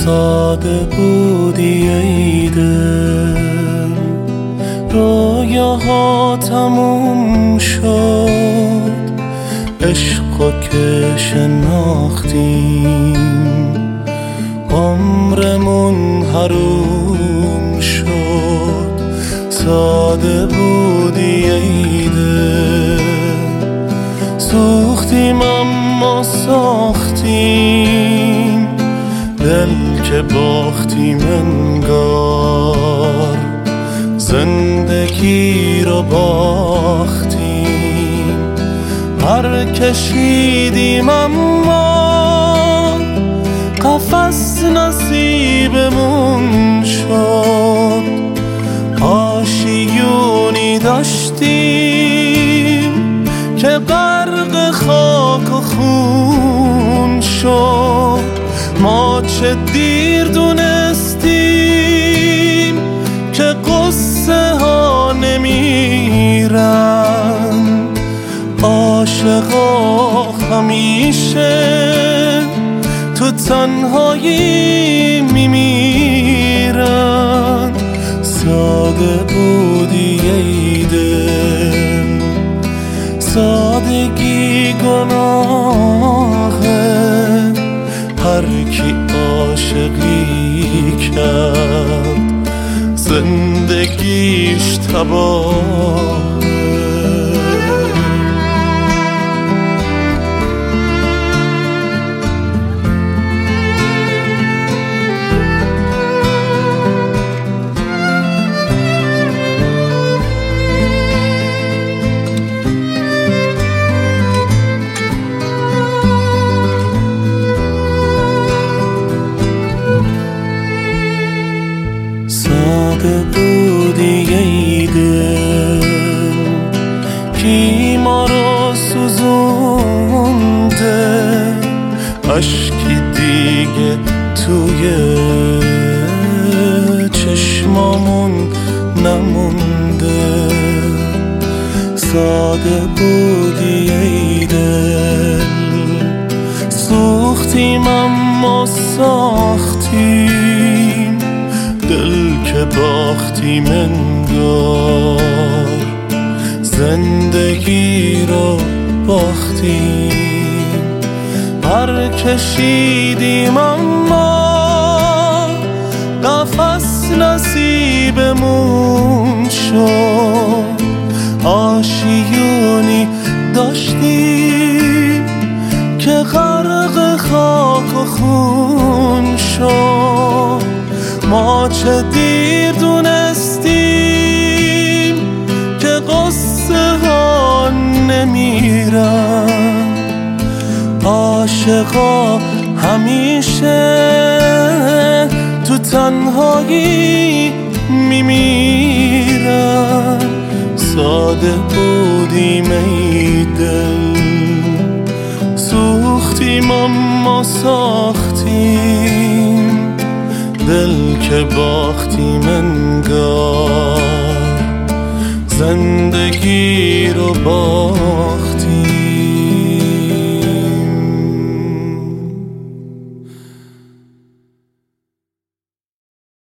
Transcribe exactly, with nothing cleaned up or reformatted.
ساده بودی ای دل، رویاها تموم شد، عشقا که شناختیم عمرمون حروم شد. ساده بودی ای دل، سوختیم اما ساختیم، دل که باختیم انگار زندگی رو باختیم. پر کشیدیم اما قفس نصیبمون شد، آشیونی داشتیم که غرق خاک و خون شد. ما چه دیر دونستیم که قصه ها نمیرن، عاشقا همیشه تو تنهایی میمیرن. ساده بودی ای دل، سادگی گناهه، هر کی عاشقی کرد زندگیش تباه. ساده بودی ای دل، کی ما رو سوزونده، اشکی دیگه توی چشمامون نمونده. ساده بودی ای دل، سوختیم اما ساختیم، دل که باختیم انگار زندگی رو باختیم. پر کشیدیم اما قفس نصیبمون شد، آشیونی داشتیم که غرق خاک و خون شد. ما چه دیر دونستیم که قصه ها نمیرن، عاشقا همیشه تو تنهایی میمیرن. ساده بودیم ای دل، سوختیم اما ساختیم، دل که باختیم انگار زندگی رو با